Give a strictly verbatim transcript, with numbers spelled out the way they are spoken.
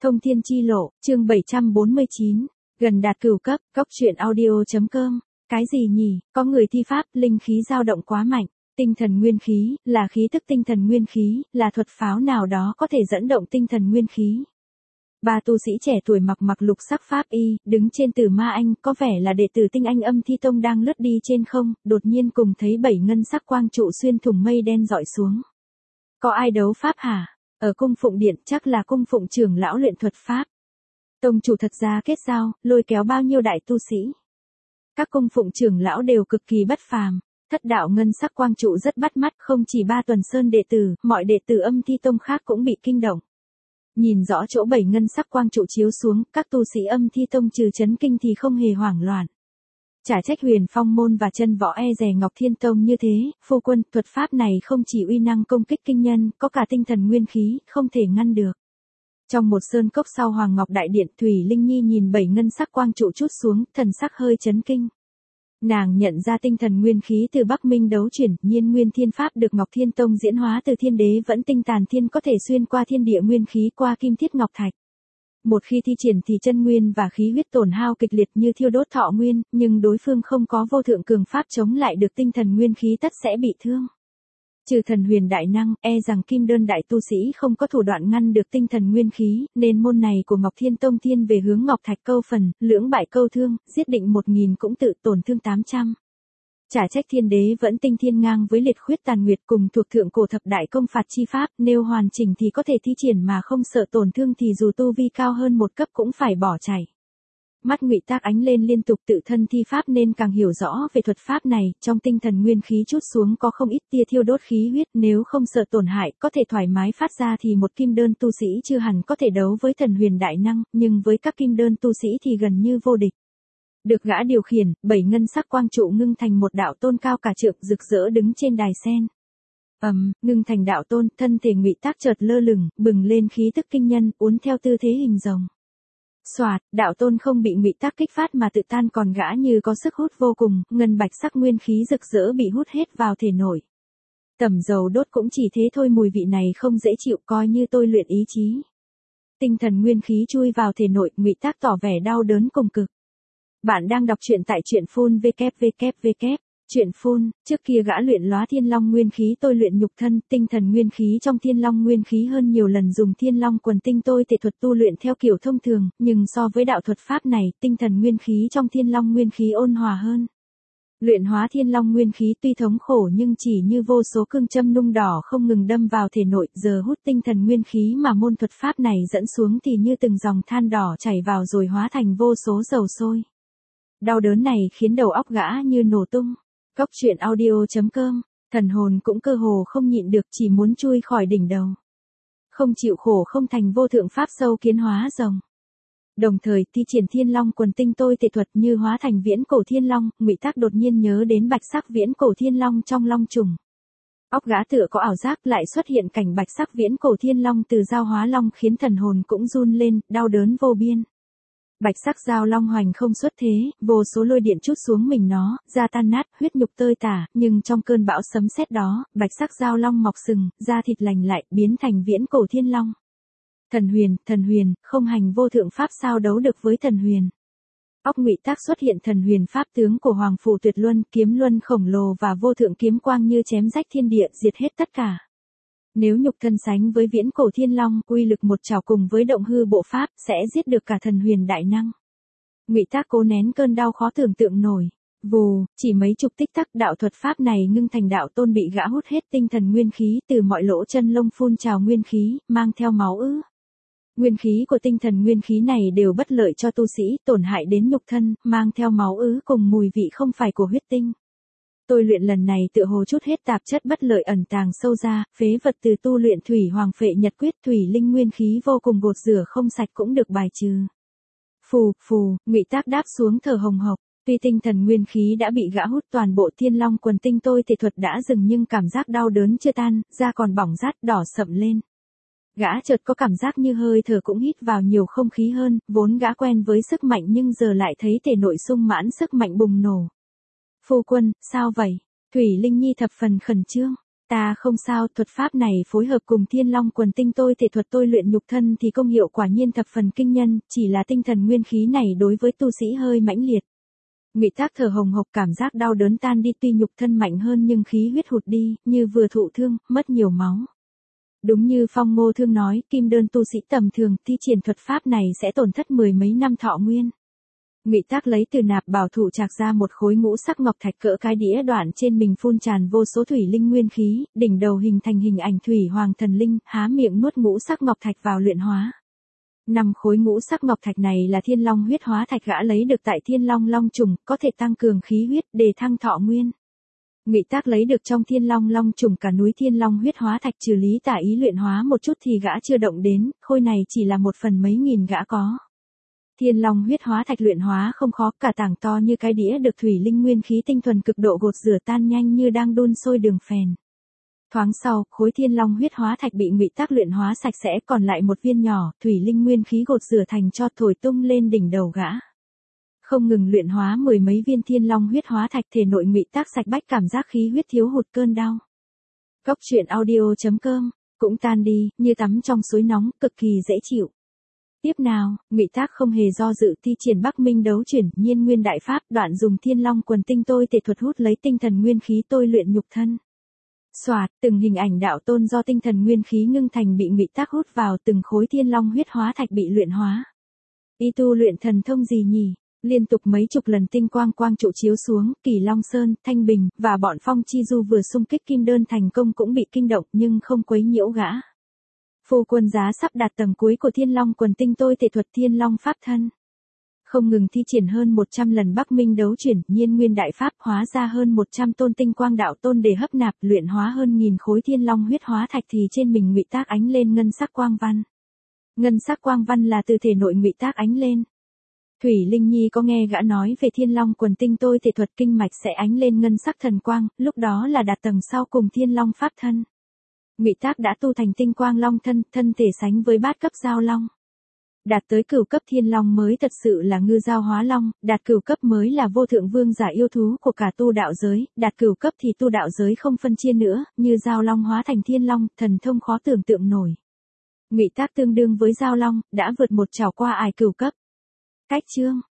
Thông thiên chi lộ, chương bảy trăm bốn mươi chín, gần đạt cửu cấp, cốc truyện audio.com. Cái gì nhỉ, có người thi pháp, linh khí dao động quá mạnh. Tinh thần nguyên khí, là khí tức tinh thần nguyên khí, là thuật pháo nào đó có thể dẫn động tinh thần nguyên khí. Ba tu sĩ trẻ tuổi mặc mặc lục sắc pháp y, đứng trên Tử Ma Anh, có vẻ là đệ tử Tinh Anh Âm Thi Tông đang lướt đi trên không, đột nhiên cùng thấy bảy ngân sắc quang trụ xuyên thủng mây đen dọi xuống. Có ai đấu pháp hả? Ở cung phụng điện chắc là cung phụng trưởng lão luyện thuật pháp. Tông chủ thật ra kết giao, lôi kéo bao nhiêu đại tu sĩ. Các cung phụng trưởng lão đều cực kỳ bất phàm. Thất đạo ngân sắc quang trụ rất bắt mắt, không chỉ ba tuần sơn đệ tử, mọi đệ tử Âm Thi Tông khác cũng bị kinh động. Nhìn rõ chỗ bảy ngân sắc quang trụ chiếu xuống, các tu sĩ Âm Thi Tông trừ chấn kinh thì không hề hoảng loạn. Chả trách Huyền Phong môn và chân võ e dè Ngọc Thiên Tông như thế, phu quân, thuật pháp này không chỉ uy năng công kích kinh nhân, có cả tinh thần nguyên khí, không thể ngăn được. Trong một sơn cốc sau Hoàng Ngọc Đại Điện, Thủy Linh Nhi nhìn bảy ngân sắc quang trụ chút xuống, thần sắc hơi chấn kinh. Nàng nhận ra tinh thần nguyên khí từ Bắc Minh đấu chuyển, nhiên nguyên thiên pháp được Ngọc Thiên Tông diễn hóa từ thiên đế vẫn tinh tàn thiên có thể xuyên qua thiên địa nguyên khí qua kim thiết ngọc thạch. Một khi thi triển thì chân nguyên và khí huyết tổn hao kịch liệt như thiêu đốt thọ nguyên, nhưng đối phương không có vô thượng cường pháp chống lại được tinh thần nguyên khí tất sẽ bị thương. Trừ thần huyền đại năng, e rằng kim đơn đại tu sĩ không có thủ đoạn ngăn được tinh thần nguyên khí, nên môn này của Ngọc Thiên Tông thiên về hướng Ngọc Thạch câu phần, lưỡng bại câu thương, giết định một nghìn cũng tự tổn thương tám trăm. Chả trách thiên đế vẫn tinh thiên ngang với liệt khuyết tàn nguyệt cùng thuộc thượng cổ thập đại công phạt chi pháp, nếu hoàn chỉnh thì có thể thi triển mà không sợ tổn thương thì dù tu vi cao hơn một cấp cũng phải bỏ chạy. Mắt Ngụy Tác ánh lên liên tục tự thân thi pháp nên càng hiểu rõ về thuật pháp này, trong tinh thần nguyên khí chút xuống có không ít tia thiêu đốt khí huyết, nếu không sợ tổn hại, có thể thoải mái phát ra thì một kim đơn tu sĩ chưa hẳn có thể đấu với thần huyền đại năng, nhưng với các kim đơn tu sĩ thì gần như vô địch. Được gã điều khiển, bảy ngân sắc quang trụ ngưng thành một đạo tôn cao cả trượng rực rỡ đứng trên đài sen. Ầm, um, ngưng thành đạo tôn, thân thể Ngụy Tác chợt lơ lửng, bừng lên khí tức kinh nhân, uốn theo tư thế hình rồng. Soạt, đạo tôn không bị Ngụy Tác kích phát mà tự tan còn gã như có sức hút vô cùng, ngân bạch sắc nguyên khí rực rỡ bị hút hết vào thể nội. Tẩm dầu đốt cũng chỉ thế thôi, mùi vị này không dễ chịu, coi như tôi luyện ý chí. Tinh thần nguyên khí chui vào thể nội, Ngụy Tác tỏ vẻ đau đớn cùng cực. Bạn đang đọc truyện tại truyện phun www. Truyện phun, trước kia gã luyện lóa thiên long nguyên khí tôi luyện nhục thân, tinh thần nguyên khí trong thiên long nguyên khí hơn nhiều lần dùng thiên long quần tinh tôi thể thuật tu luyện theo kiểu thông thường, nhưng so với đạo thuật pháp này, tinh thần nguyên khí trong thiên long nguyên khí ôn hòa hơn. Luyện hóa thiên long nguyên khí tuy thống khổ nhưng chỉ như vô số cương châm nung đỏ không ngừng đâm vào thể nội, giờ hút tinh thần nguyên khí mà môn thuật pháp này dẫn xuống thì như từng dòng than đỏ chảy vào rồi hóa thành vô số dầu sôi. Đau đớn này khiến đầu óc gã như nổ tung. Cốc truyện audio.com, thần hồn cũng cơ hồ không nhịn được, chỉ muốn chui khỏi đỉnh đầu. Không chịu khổ không thành vô thượng pháp sâu kiến hóa rồng. Đồng thời thi triển thiên long quần tinh tôi thể thuật như hóa thành viễn cổ thiên long, Ngụy Tác đột nhiên nhớ đến bạch sắc viễn cổ thiên long trong long trùng. Óc gã tựa có ảo giác lại xuất hiện cảnh bạch sắc viễn cổ thiên long từ giao hóa long khiến thần hồn cũng run lên, đau đớn vô biên. Bạch sắc giao long hoành không xuất thế, vô số lôi điện trút xuống mình nó, da tan nát, huyết nhục tơi tả, nhưng trong cơn bão sấm sét đó, bạch sắc giao long mọc sừng, da thịt lành lại, biến thành viễn cổ thiên long. Thần huyền, thần huyền, không hành vô thượng pháp sao đấu được với thần huyền. Óc Ngụy Tác xuất hiện thần huyền pháp tướng của Hoàng Phủ Tuyệt Luân, kiếm luân khổng lồ và vô thượng kiếm quang như chém rách thiên địa, diệt hết tất cả. Nếu nhục thân sánh với viễn cổ thiên long, uy lực một trảo cùng với động hư bộ pháp, sẽ giết được cả thần huyền đại năng. Ngụy Tác cố nén cơn đau khó tưởng tượng nổi. Vù, chỉ mấy chục tích tắc đạo thuật pháp này ngưng thành đạo tôn bị gã hút hết tinh thần nguyên khí từ mọi lỗ chân lông phun trào nguyên khí, mang theo máu ứ. Nguyên khí của tinh thần nguyên khí này đều bất lợi cho tu sĩ, tổn hại đến nhục thân, mang theo máu ứ cùng mùi vị không phải của huyết tinh. Tôi luyện lần này tựa hồ chút hết tạp chất bất lợi ẩn tàng sâu ra, phế vật từ tu luyện thủy hoàng phệ nhật quyết, thủy linh nguyên khí vô cùng gột rửa không sạch cũng được bài trừ. Phù, phù, Ngụy Tác đáp xuống thở hồng hộc, tuy tinh thần nguyên khí đã bị gã hút toàn bộ thiên long quần tinh tôi thể thuật đã dừng nhưng cảm giác đau đớn chưa tan, da còn bỏng rát đỏ sậm lên. Gã chợt có cảm giác như hơi thở cũng hít vào nhiều không khí hơn, vốn gã quen với sức mạnh nhưng giờ lại thấy thể nội sung mãn sức mạnh bùng nổ. Phu quân, sao vậy? Thủy Linh Nhi thập phần khẩn trương. Ta không sao, thuật pháp này phối hợp cùng Thiên Long quần tinh tôi thể thuật tôi luyện nhục thân thì công hiệu quả nhiên thập phần kinh nhân, chỉ là tinh thần nguyên khí này đối với tu sĩ hơi mãnh liệt. Ngụy Tác thở hồng hộc, cảm giác đau đớn tan đi, tuy nhục thân mạnh hơn nhưng khí huyết hụt đi, như vừa thụ thương, mất nhiều máu. Đúng như Phong Ngô Thương nói, kim đơn tu sĩ tầm thường thi triển thuật pháp này sẽ tổn thất mười mấy năm thọ nguyên. Ngụy Tác lấy từ nạp bảo thủ trạc ra một khối ngũ sắc ngọc thạch cỡ cái đĩa, đoạn trên mình phun tràn vô số thủy linh nguyên khí, đỉnh đầu hình thành hình ảnh thủy hoàng thần linh, há miệng nuốt ngũ sắc ngọc thạch vào luyện hóa. Năm khối ngũ sắc ngọc thạch này là Thiên Long huyết hóa thạch gã lấy được tại Thiên Long Long trùng, có thể tăng cường khí huyết, đề thăng thọ nguyên. Ngụy Tác lấy được trong Thiên Long Long trùng cả núi Thiên Long huyết hóa thạch, trừ Lý Tả ý luyện hóa một chút thì gã chưa động đến, khối này chỉ là một phần mấy nghìn gã có. Thiên Long huyết hóa thạch luyện hóa không khó, cả tảng to như cái đĩa được thủy linh nguyên khí tinh thuần cực độ gột rửa tan nhanh như đang đun sôi đường phèn. Thoáng sau, khối Thiên Long huyết hóa thạch bị Ngụy Tác luyện hóa sạch sẽ, còn lại một viên nhỏ, thủy linh nguyên khí gột rửa thành cho thổi tung lên đỉnh đầu gã. Không ngừng luyện hóa mười mấy viên Thiên Long huyết hóa thạch, thể nội Ngụy Tác sạch bách, cảm giác khí huyết thiếu hụt cơn đau. Góc truyện audio chấm com cũng tan đi, như tắm trong suối nóng, cực kỳ dễ chịu. Tiếp nào, Ngụy Tác không hề do dự thi triển Bắc Minh đấu chuyển, nhiên nguyên đại pháp, đoạn dùng Thiên Long quần tinh tôi thể thuật hút lấy tinh thần nguyên khí tôi luyện nhục thân. Soạt, từng hình ảnh đạo tôn do tinh thần nguyên khí ngưng thành bị Ngụy Tác hút vào, từng khối Thiên Long huyết hóa thạch bị luyện hóa. Y tu luyện thần thông gì nhỉ? Liên tục mấy chục lần tinh quang quang trụ chiếu xuống, Kỳ Long Sơn, Thanh Bình và bọn Phong Chi Du vừa xung kích kim đơn thành công cũng bị kinh động nhưng không quấy nhiễu gã. Phu quân giá sắp đạt tầng cuối của Thiên Long quần tinh tôi thể thuật Thiên Long pháp thân. Không ngừng thi triển hơn một trăm lần Bắc Minh đấu chuyển, nhiên nguyên đại pháp, hóa ra hơn một trăm tôn tinh quang đạo tôn để hấp nạp, luyện hóa hơn nghìn khối Thiên Long huyết hóa thạch thì trên mình Ngụy Tác ánh lên ngân sắc quang văn. Ngân sắc quang văn là từ thể nội Ngụy Tác ánh lên. Thủy Linh Nhi có nghe gã nói về Thiên Long quần tinh tôi thể thuật kinh mạch sẽ ánh lên ngân sắc thần quang, lúc đó là đạt tầng sau cùng Thiên Long pháp thân. Ngụy Tác đã tu thành tinh quang long thân, thân thể sánh với bát cấp giao long. Đạt tới cửu cấp Thiên Long mới thật sự là ngư giao hóa long, đạt cửu cấp mới là vô thượng vương giả yêu thú của cả tu đạo giới, đạt cửu cấp thì tu đạo giới không phân chia nữa, như giao long hóa thành Thiên Long, thần thông khó tưởng tượng nổi. Ngụy Tác tương đương với giao long, đã vượt một trảo qua ải cửu cấp. Cách chương